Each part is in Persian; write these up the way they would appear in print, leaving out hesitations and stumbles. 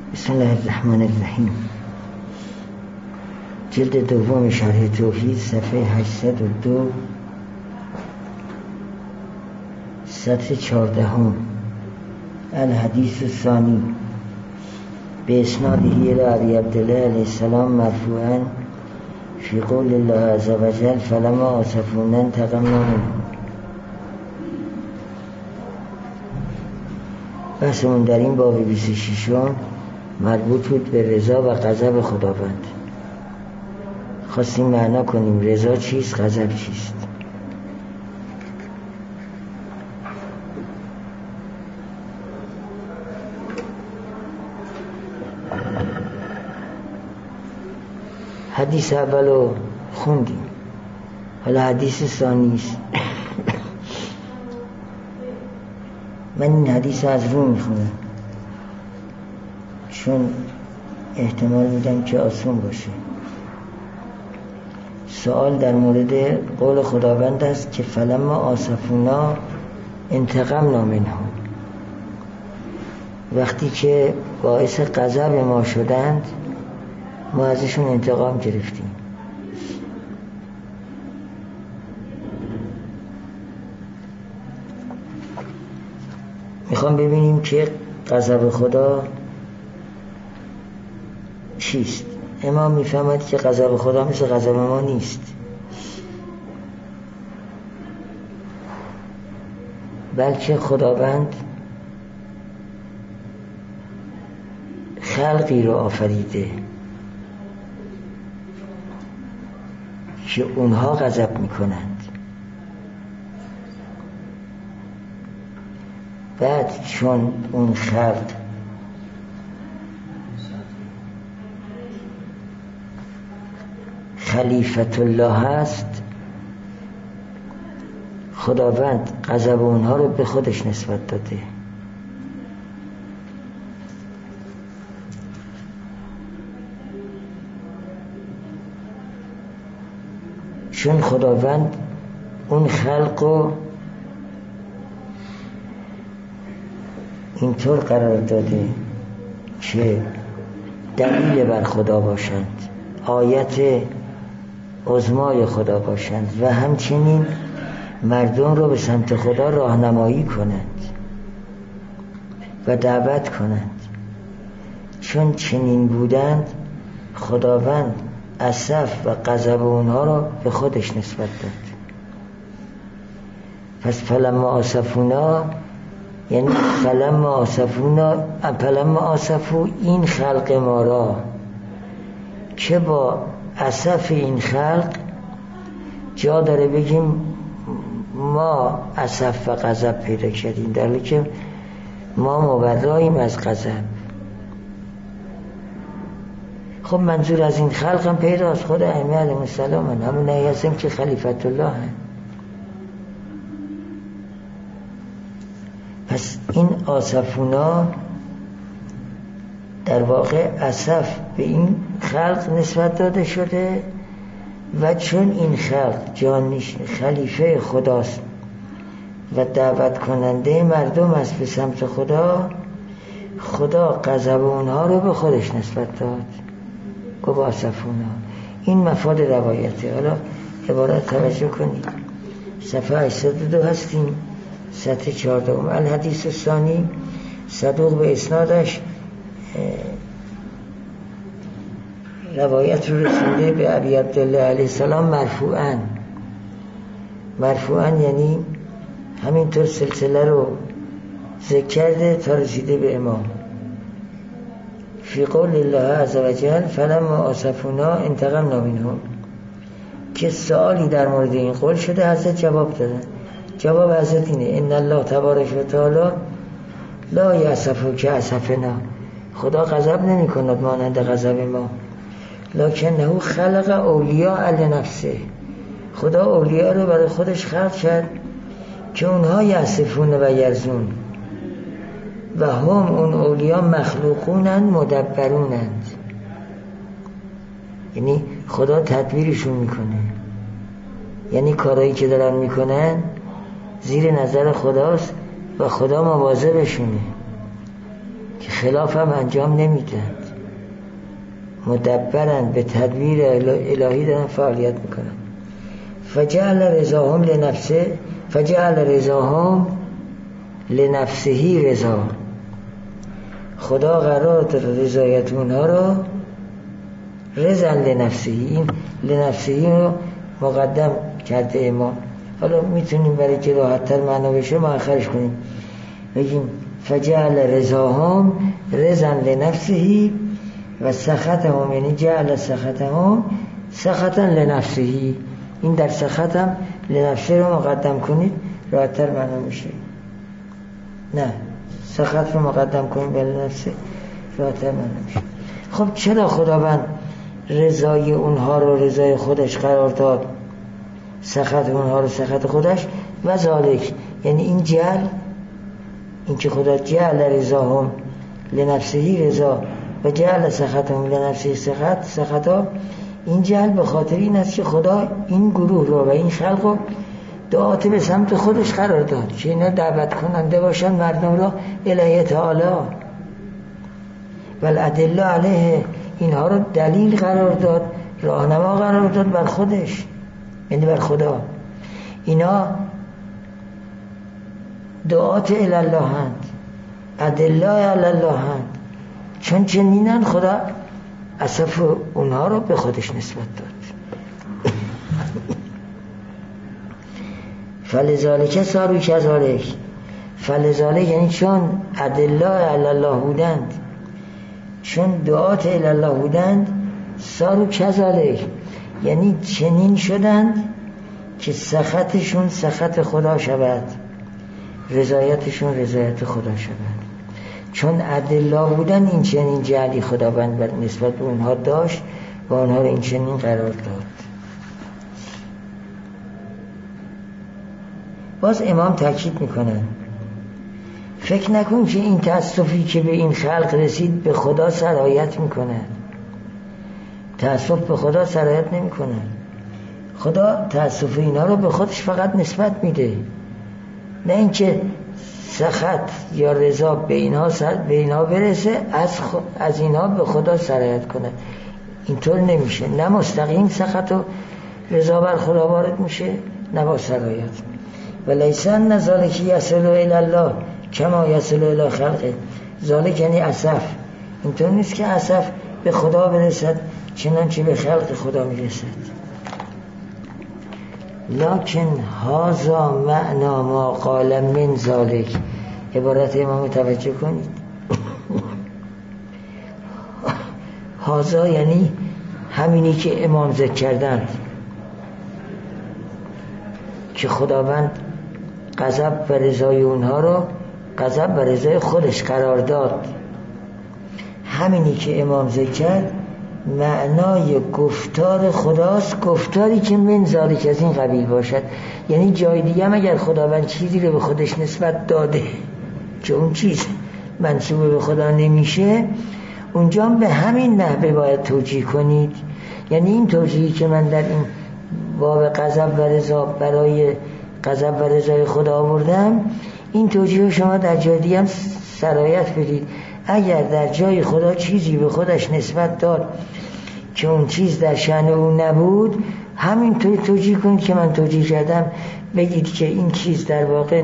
بسم الله الرحمن الرحیم. جلد دوم شرح توحید، صفحه 802، سطر 14. الحدیث الثانی به اسناده الی ابی عبدالله علیه السلام مرفوعا فی قول الله عز وجل فلما آسفونا انتقمنا منهم. بحثمون در این باب 26 مربوط بود به رضا و غضب خداوند. خواستیم معنا کنیم رضا چیست، غضب چیست. حدیث اولو خوندیم، حالا حدیث ثانی است. من این حدیث از رو میخونم چون احتمال میدم که آسون باشه. سوال در مورد قول خداوند است که فلما آسفونا انتقمنا منهم. وقتی که باعث غضب ما شدند ما ازشون انتقام گرفتیم. میخوام ببینیم که غضب خدا چیست. امام میفهمد که غضب خدا مثل غضب ما نیست، بلکه خداوند خلقی رو آفریده که اونها غضب میکنند. بعد چون اون خلق خلیفت الله هست، خداوند غضب اونها رو به خودش نسبت داده. چون خداوند اون خلق رو اینطور قرار داده که دلیل بر خدا باشند، آیت عظمای خدا باشند و همچنین مردم رو به سمت خدا راهنمایی کنند و دعوت کنند. چون چنین بودند خداوند اسف و غضب اونها رو به خودش نسبت داد. پس فلما آسفونا یعنی فلما آسفو این خلق ما را که با اسف این خلق جا داره بگیم ما اسف و غضب پیدا کردیم، در حالی که ما مبراییم از غضب. خب منظور از این خلق هم پیداست، خود ائمه علیهم السلام همون هستیم که خلیفت الله هم. پس این آسفونا در واقع اسف به این خلق نسبت داده شده و چون این خلق جانشین خلیفه خداست و دعوت کننده مردم است به سمت خدا، خدا غضب اونها رو به خودش نسبت داد. گفت آسفونا. این مفاد روایته. حالا عبارت توجه کنید. صفحه 802 هستیم، سطر 14. الحدیث الثانی صدوق به اسنادش روایت رو رسونده به ابی عبدالله علیه السلام مرفوعا یعنی همینطور سلسله رو ذکر کرده تا رسیده به امام. فی قول الله عز وجل فلما آسفونا انتقمنا منهم، که سوالی در مورد این قول شده، حضرت جواب دادن. جواب حضرت اینه ان الله تبارک و تعالی لا یأسف که اسفنا. خدا غضب نمی کند مانند غضب ما، لکنه خلق اولیاء لنفسه. خدا اولیاء رو برای خودش خلق کرد که اونها یأسفون و یرزون و هم اون اولیاء مخلوقونند مدبرونند. یعنی خدا تدبیرشون میکنه، یعنی کارهایی که دارن میکنن زیر نظر خداست و خدا مواظبشونه. که خلاف هم انجام نمیدن، مدبرن، به تدبیر الهی دارن فعالیت میکنن. فجعل رضاهم لنفسه رضا. خدا قرار داد رضایت اونها رو رضا لنفسه، این لنفسه رو مقدم کرده امام. حالا میتونیم برای که راحت‌تر معنا بشه مؤخرش کنیم، بگیم فجعل رضاهم رضا لنفسه و سخطهم، یعنی جعل سخطهم سخطا لنفسه. این در سخطم لنفسه رو مقدم کنید راحت‌تر معنا میشه. نه، سخط رو مقدم کنید به لنفسه راحت‌تر معنا میشه. خب چرا خداوند رضای اونها رو رضای خودش قرار داد، سخط اونها رو سخط خودش؟ و ذالک، یعنی این جعل، این که خدا جعل رضاهم لنفسه رضا و جعل سخطهم لنفسه سخطا، این جعل به خاطر این است که خدا این گروه رو و این خلق رو دعات به سمت خودش قرار داد که اینا دعوت کننده باشن مردم را الیه تعالی و الادله علیه، اینها رو دلیل قرار داد، راهنما قرار داد بر خودش، یعنی بر خدا. اینا دعات الی الله هند، ادله علی الله هند، چون چنینن خدا اصف اونها رو به خودش نسبت داد. فلذالک صاروا کذالک، فلذالک یعنی چون ادله علی الله بودند، چون دعات الی الله بودند، صاروا کذالک یعنی چنین شدند که سخطشون سخط خدا شود، رضایتشون رضایت خدا شود. چون ادله بودن این چنین جعلی خداوند نسبت به اونها داشت و اونها رو این چنین قرار داد. باز امام تاکید میکنن فکر نکن که این تأسفی که به این خلق رسید به خدا سرایت میکنه. تأسف به خدا سرایت نمیکنه. خدا تأسف اینا رو به خودش فقط نسبت میده، نه اینکه سخط یا رضا به اینا برسه از اینا به خدا سرایت کنه. اینطور نمیشه، نه مستقیم سخط و رضا بر خدا وارد میشه نه با سرایت. و لیسن ذالک یصل الی الله کما یصل الی خلقه. ذالک یعنی اسف، اینطور نیست که اسف به خدا برسد چنانچه به خلق خدا میرسد. لکن هذا معنا ما قال من ذالک. عبارت امام توجه کنید. هذا یعنی همینی که امام ذکر کردند که خداوند غضب و رضای اونها رو غضب و رضای خودش قرار داد. همینی که امام ذکر کرد معنای گفتار خداست، گفتاری که من ذالک از این قبیل باشد. یعنی جای دیگه هم اگر خداوند چیزی رو به خودش نسبت داده که اون چیز منسوب به خدا نمیشه، اونجا هم به همین نحوه باید توجیه کنید. یعنی این توجیهی که من در این باب غضب و رضا برای غضب و رضای خدا آوردم، این توجیه شما در جای دیگه هم سرایت بدید. اگر در جای خدا چیزی به خودش نسبت داد که اون چیز در شأن اون نبود، همین توجیه کنید که من توجیه کردم، بگید که این چیز در واقع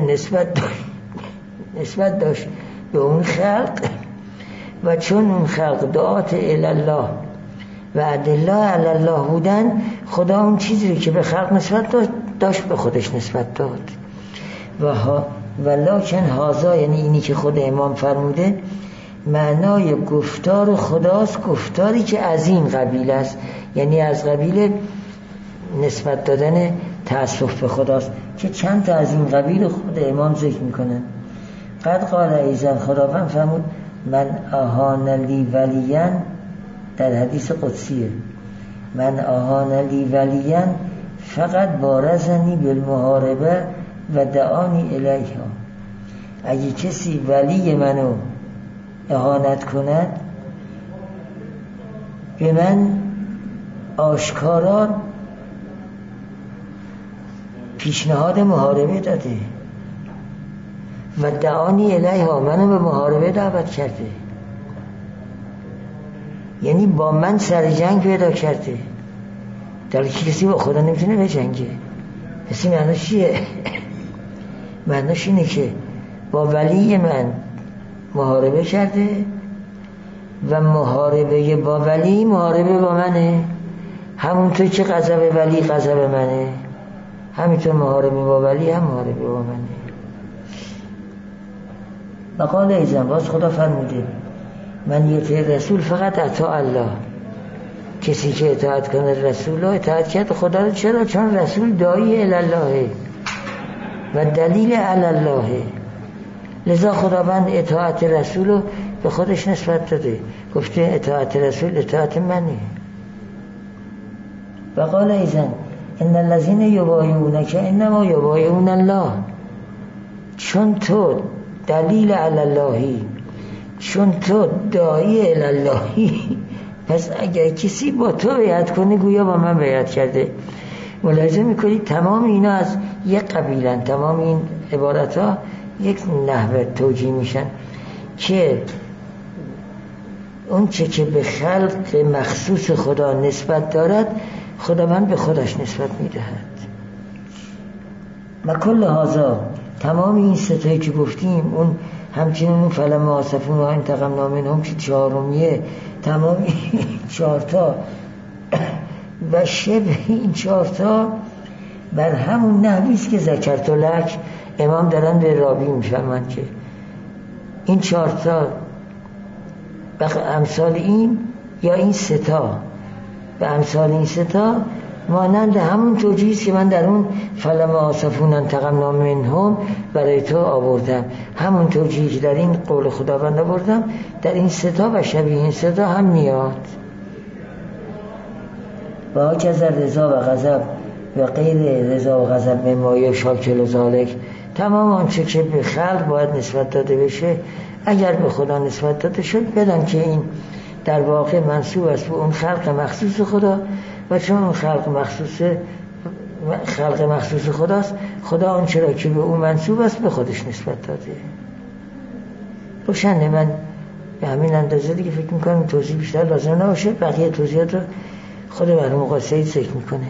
نسبت داشت به اون خلق و چون اون خلق دعات الی الله و ادله علی الله بودن، خدا اون چیزی که به خلق نسبت داشت به خودش نسبت داد. و لکن هذا یعنی اینی که خود امام فرموده معنای گفتار خداست، گفتاری که از این قبیل است، یعنی از قبیل نسبت دادن تأسف به خداست که چند تا از این قبیل خود امام ذکر میکنن. قد قال ایزن، خداوند فرمود من اهان لی ولیا، در حدیث قدسیه، من اهان لی ولیا فقط بارزنی بالمحاربه و دعانی الیها. اگه کسی ولی منو اهانت کند به من آشکارا پیشنهاد محاربه داده و دعانی الیها، منو به محاربه دعوت کرده. یعنی با من سر جنگ پیدا کرده، در کسی با خدا نمیتونه بجنگه. پس معناش چیه؟ معناش اینه که با ولی من محاربه کرده و محاربه با ولی محاربه با منه. همونطور که غضب ولی غضب منه، همینطور محاربه با ولی هم محاربه با منه. و قال ایزن، باز خدا فرموده من یطیع رسول فقط اطاع الله. کسی که اطاعت کنه رسول رو اطاعت کرد خدا رو. چرا؟ چون رسول داعی الله و دلیل علی الله. لذا خداوند اطاعت رسول رو به خودش نسبت داده، گفته اطاعت رسول اطاعت منه. و قال ایزن ان الذین یبایعونک انما یبایعون الله. چون تو دلیل علی اللهی، چون تو داعی الی اللهی، پس اگر کسی با تو بیعت کنه گویا با من بیعت کرده. ملاحظه میکنید تمام اینا از یک قبیلن، تمام این عبارت ها یک نحوه توجیه میشن که اون چه که به خلق مخصوص خدا نسبت دارد خداوند به خودش نسبت میدهد. و کل هذا، تمام این ستایی که گفتیم، اون همچنین اون فلما آسفونا انتقمنا منهم که چهارمیه، تمام این چهارتا و شبه این چهارتا بر همون نحویست که ذکرت لک امام دارن به رابی میفهمن که این چهارتا به امثال این یا این ستا به امثال این ستا مانند همون توجیهیست که من در اون فلما آسفونا انتقمنا منهم برای تو آوردم. همون توجیهی که در این قول خداوند آوردم در این ستا و شبیه این ستا هم میاد. و هاکذا رضا و غضب و غیر رضا و غضب ممایه شاکل و ذالک. تمام آنچه که به خلق باید نسبت داده بشه اگر به خدا نسبت داده شد بدان که این در واقع منسوب است به اون خلق مخصوص خدا و چون اون خلق مخصوص خداست، خدا اون چرا که به اون منسوب است به خودش نسبت داده. روشنه. من به همین اندازه دیگه فکر میکنم توضیح بیشتر لازم نباشه، بقیه توضیحات رو خود مرحوم آقا سید ذکر میکنه.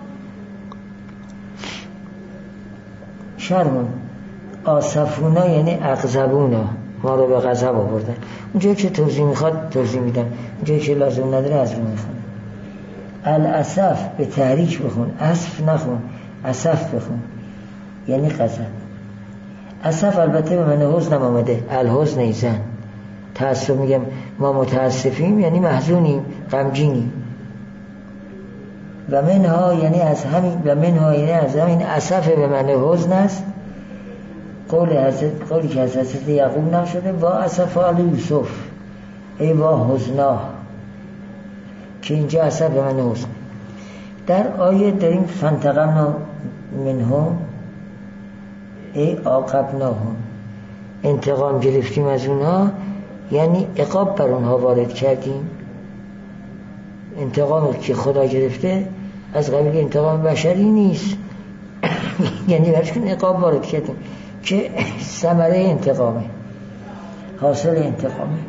شرمون آسفونا یعنی اغضبونا، ما رو به غضب آوردن. اونجایی که توضیح میخواد توضیح میدم، اونجایی که لازم نداره از رو میخوام. الاسف به تحریک بخون، اسف نخون، اسف بخون یعنی غضب. اسف البته به من حزن آمده، الحزن ایزن. تأسف میگم ما متاسفیم یعنی محزونیم، غمگینیم. و منها یعنی از همین، و منها یعنی از همین اسف به من حزن است. قولی که از حضرت یعقوب نقل شده وا اسف علی یوسف، ای وا حزنا، که اینجا اسف به من حزن. در آیه داریم فانتقمنا منهم ای عاقبناهم، انتقام گرفتیم از اونها یعنی عقاب بر اونها وارد کردیم. انتقامی که خدا گرفته از قبیل انتقام بشری نیست یعنی برشون عقاب وارد کردیم که ثمره انتقامه، حاصل انتقامه.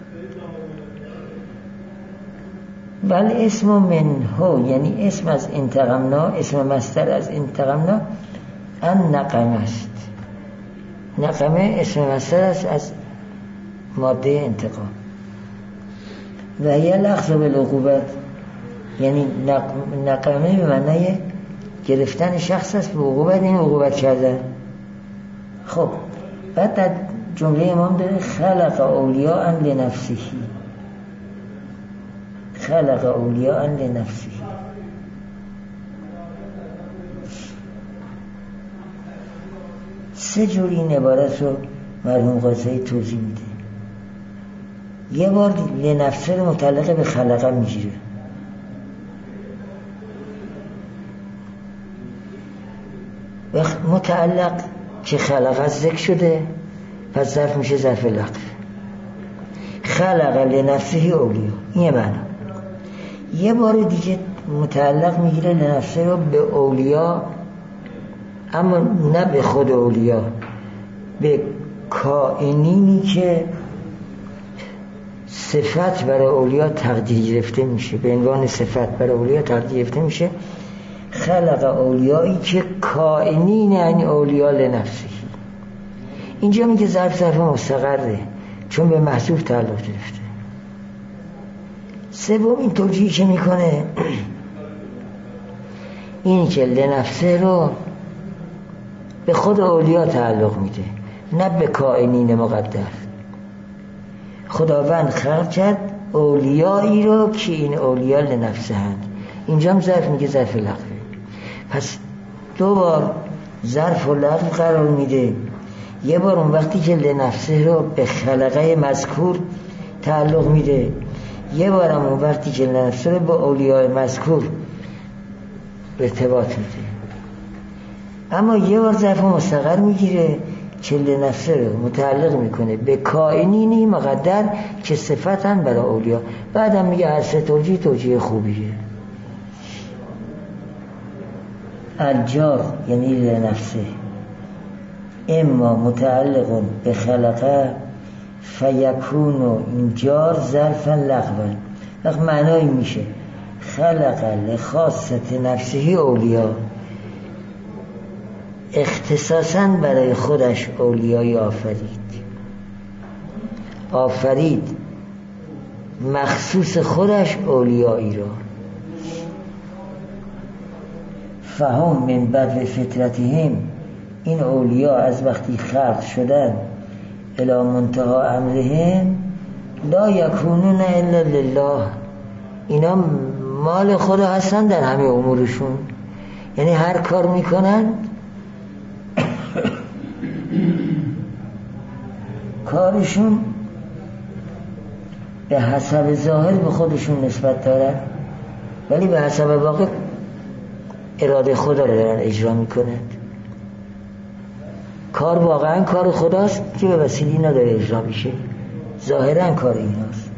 بل اسم منه یعنی اسم از انتقامنا، اسم مصدر از انتقامنا ان نقم است. نقمه اسم مصدر است از ماده انتقام. و یه لحظه بالعقوبت یعنی نقمه به معنی گرفتن شخص است به عقوبت، این عقوبت کردن. خب بعد در جمله امام داره خلق اولیاء لنفسه، خلق اولیاء لنفسه. سه جور این عبارت رو مرحوم قاضی توضیح میده. یه بار لنفسه رو متعلق به خلقه میگیره، و متعلق که خلقه ذکر شده پس ظرف میشه ظرف لقب. خلق لنفسه اولیا، این معنی. یه بار دیگه متعلق میگیره لنفسه رو به اولیا، اما نه به خود اولیا، به کائنینی که صفت برای اولیا تقدیر گرفته میشه، به عنوان صفت برای اولیا تقدیر گرفته میشه. خلق اولیایی که کائنین یعنی اولیا لنفسه. اینجا میگه ظرف مستقره چون به محذوف تعلق گرفته. سوم این توجیهی که میکنه این که لنفسه رو به خود اولیا تعلق میده، نه به کائنین مقدر. خداوند خلق کرد اولیایی رو که این اولیا لنفسه هست. اینجا هم ظرف میگه ظرف لغوه. پس دو بار ظرف و لغو قرار میده. یه بار اون وقتی که لنفسه رو به خلقه مذکور تعلق میده، یه بار هم اون وقتی که لنفسه رو به اولیای مذکور ارتباط میده. اما یه بار ظرف مستقر میگیره که لنفسه رو متعلق میکنه به کائنینی مقدر که صفتن برای اولیا. بعدم میگه هر سه توجیه خوبیه. الجار یعنی لنفسه اما متعلق به خلقه فیکون و این جار ظرفا لغوا. لغو معنایی میشه خلق لخاصت نفسه اولیا، اختصاصاً برای خودش اولیایی آفرید مخصوص خودش اولیایی را. فهم من بدو فطرتهم، این اولیا از وقتی خلق شدن الی منتها امرهم لا یکونون الا لله، اینا مال خدا هستن در همه امورشون. یعنی هر کار میکنن کارشون به حسب ظاهر به خودشون نسبت دارن، ولی به حسب واقع اراده خدا رو دارن اجرا میکنند. کار واقعا کار خداست که به وسیله اینا داره اجرا میشه، ظاهرا کار ایناست.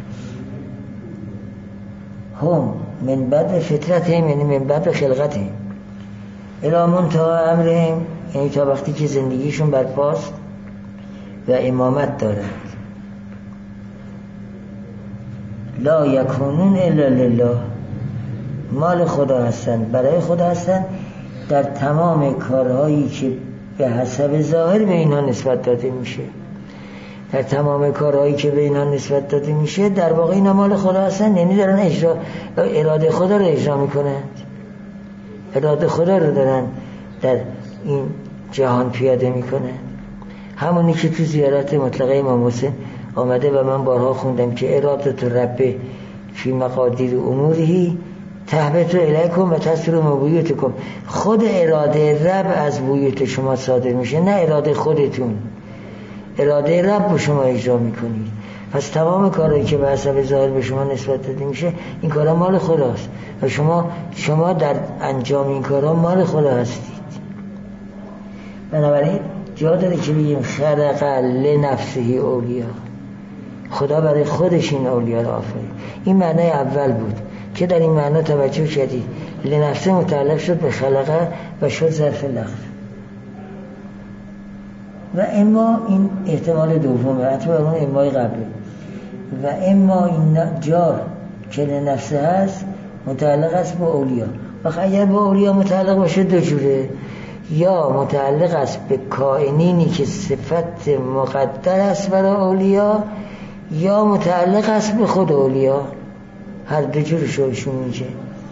هم من بعد فطرتهم یعنی من بعد خلقتهم الی منتها امرهم، یعنی تا وقتی که زندگیشون برپاست و امامت دارند. لا یکونون الا لله، مال خدا هستند، برای خدا هستند در تمام کارهایی که به حسب ظاهر به اینا نسبت داده میشه. در تمام کارهایی که به اینا نسبت داده میشه در واقع اینا مال خدا هستند، یعنی دارن اراده خدا رو اجرا میکنند، اراده خدا رو دارن در این جهان پیاده میکنند. همونی که تو زیارت مطلقه امام حسین آمده و من بارها خوندم که ارادت رب فی مقادیر اموری تهبط الیکم و تسر مبیوتکم، خود اراده رب از بیوت شما صادر میشه، نه اراده خودتون. اراده رب رو شما اجرا میکنید. پس تمام کارهایی که به حسب ظاهر به شما نسبت داده میشه این کارا مال خداست و شما در انجام این کارا مال خدا هستید. بنابراین جا داره که بگیم خلق لنفسه اولیا، خدا برای خودش این اولیا رو آفرید. این معنی اول بود که در این معنی توجه کردید. لنفسه متعلق شد به خلقه و شد ظرف لغو. و اما این احتمال دومه، حتی اون امای قبله. و اما این جار که لنفسه هست متعلق است به اولیا. و اگر به اولیا متعلق باشه دو جوره، یا متعلق است به کائنینی که صفت مقدر است برای اولیا، یا متعلق است به خود اولیا. هر دو جورشون میشه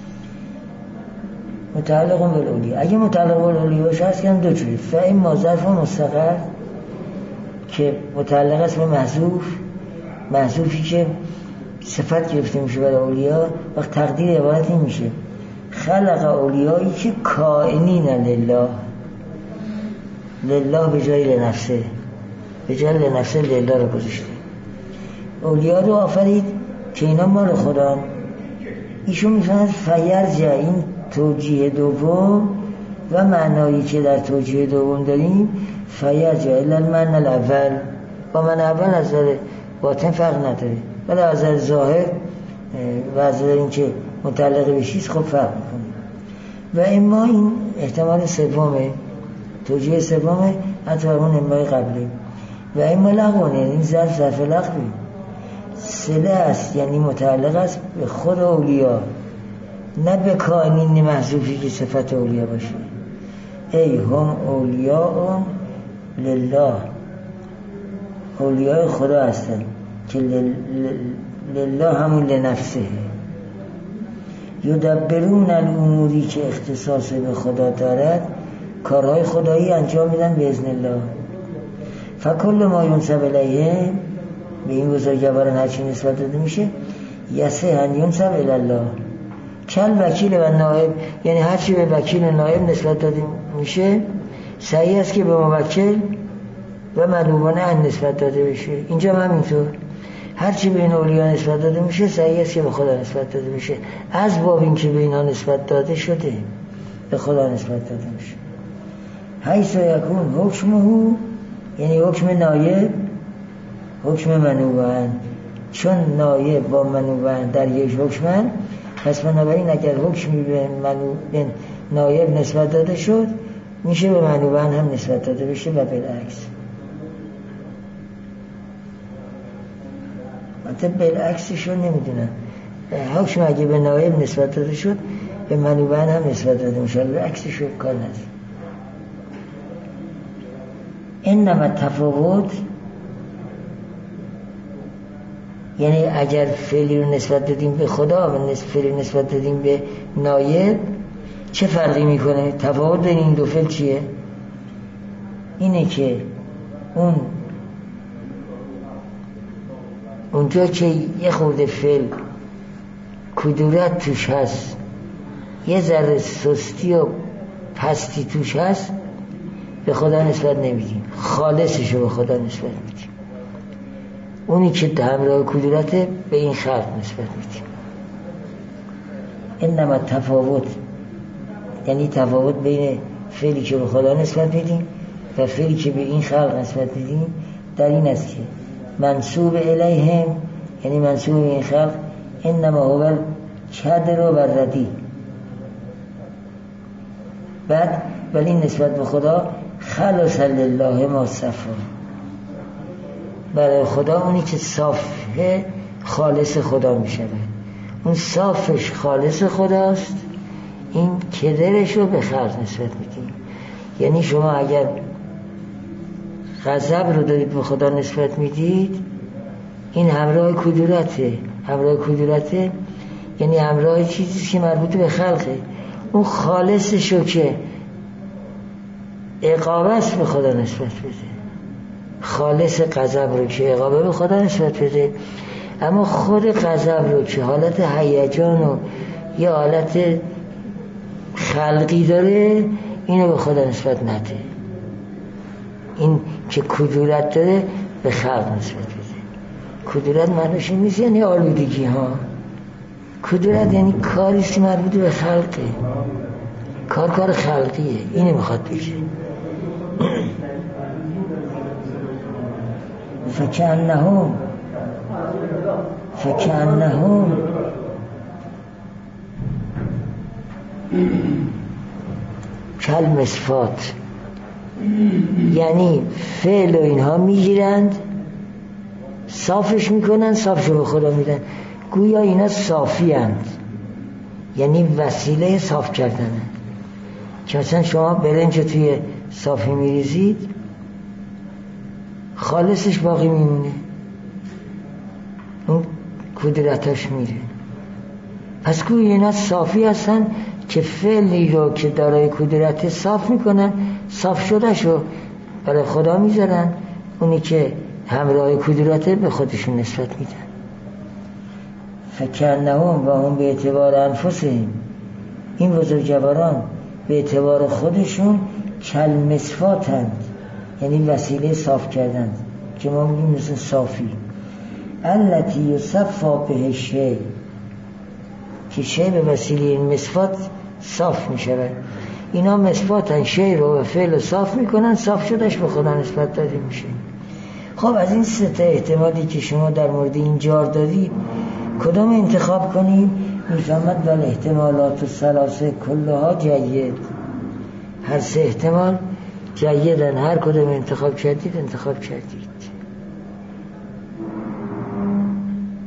متعلق به اولیا. اگه متعلق به اولیا باشه هست که هم دو جوری. فاما ظرف مستقر که متعلق است به محذوفی که صفت گرفته میشه برای اولیا، وقت تقدیر عبارت این میشه خلق اولیایی که کائنین لله به جای لنفسه، به جای لنفسه لله رو گذاشته. اولیا رو آفرید که اینا مال خدا. ایشون میفهمد فیرجع، این توجیه دوم و معنایی که در توجیه دوم داریم فیرجع الا المعنى الاول، با معنی اول از نظر باطن فرق نداره، ولی از نظر ظاهر و از نظر این که متعلق به چیز خب فرق میکنه. و اما این احتمال سومه، توجیه سومه، حتی اون امای قبلی. و اما لغونه، این ظرف لغوی، صله است، یعنی متعلق است به خود اولیا، نه به کائنین محذوفی که صفت اولیا باشه. ای هم اولیاء لله، اولیاء خدا هستن که لله همون لنفسه. یدبرون الاموری که اختصاص به خدا دارد، کارهای خدایی انجام میدن به اذن الله. فکل ما ینسب الیهم، به این بزرگواران هرچی نسبت داده میشه، یسه ان ینسب الی الله. کل وکیل و نائب، یعنی هرچی به وکیل و نائب نسبت داده میشه صحیح است که به موکل و ملوبانه ان نسبت داده بشه. اینجا هم اینطور هرچی به این اولیا نسبت داده میشه صحیح است که به خدا نسبت داده میشه، از باب این که به اینا نسبت داده شده به خدا نسبت داده میشه. حیث یکون حکمه، یعنی حکم نایب حکم منوبان، چون نایب با منوبان در یک حکمن، پس بنابراین اگر حکمی به نایب نسبت داده شد میشه به منوبان هم نسبت داده بشه و بالعکس. حتی بالعکسش رو نمیدونم، حکم اگه به نایب نسبت داده شد به منوبان هم نسبت داده میشه، به عکسش رو کار نداره. انما تفاوت، یعنی اگر فعلی رو نسبت دادیم به خدا و فعلی نسبت دادیم به نایب چه فرقی میکنه؟ تفاوت بین این دو فعل چیه؟ اینه که اونجا که یه خورده فعل کدورت توش هست، یه ذره سستی و پستی توش هست، به خدا نسبت نمیدیم، خالصشو به خدا نسبت میدیم. اونی که همراه کدورته به این خلق نسبت میدیم. انما تفاوت، یعنی تفاوت بین فعلی که به خدا نسبت میدیم و فعلی که به این خلق نسبت میدیم در این است که منسوب الیهم، یعنی منسوب به این خلق، انما هو کدر و ردی. بعد ولی نسبت به خدا خلص لله ما صفا، برای خدا اونی که صافه خالص خدا میشه، اون صافش خالص خداست، این کدرش رو به خلق نسبت میدیم. یعنی شما اگر غضب رو دارید به خدا نسبت میدید، این همراه کدورته، همراه کدورته یعنی همراه چیزی که مربوط به خلقه. اون خالصش رو که عقابه است به خدا نسبت بده، خالص غضب رو که عقابه به خدا نسبت بده، اما خود غضب رو که حالت هیجان و یا حالت خلقی داره اینو به خدا نسبت نده. این که کدورت داره به خلق نسبت بده. کدورت معنیش نیست یعنی آلودگی ها، کدورت یعنی کاریست مربوط به خلقه، کار خلقیه، اینو میخواد بگه. فکأنهم کالمصفات، یعنی فعل و اینها میگیرند صافش میکنن، صافشو به خدا میدن، گویا اینا صافی هند، یعنی وسیله صاف کردنه. که مثلا شما برنج توی صافی میریزید خالصش باقی میمونه، اون کدورتاش میره. پس گویا اینا صافی هستن که فعلی رو که دارای کدورت صاف میکنن، صاف شده شو برای خدا میذارن، اونی که همراه کدورته به خودشون نسبت میدن. فکأنهم و هم به اعتبار انفسهم، این بزرگواران به اعتبار خودشون کالمصفاتند، یعنی وسیله صاف کردن که ما میگیم مثل صافی. التی یصفا به شی، که شی به وسیله این مصفات صاف میشه. اینا مصفاتن، شی رو و فعل صاف میکنن، صاف شدش به خدا نسبت داده میشه. خب از این سه تا احتمالی که شما در مورد این جار دادید کدام انتخاب کنید؟ میفهمد ولی احتمالات الثلاثه کلها جید، هر سه احتمال جیدن، هر کدام انتخاب کردید انتخاب کردید.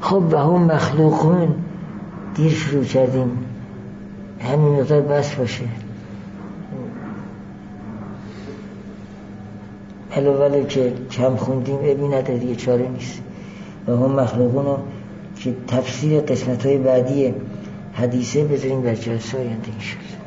خب و هم مخلوقون دیر شروع کردیم، همین مقدار بس باشه. علاوه که کم خوندیم ابی نداره دیگه، چاره نیست. و هم مخلوقون که تفسیر قسمت های بعدی حدیثه بذاریم بر جلسه آینده انشاءالله.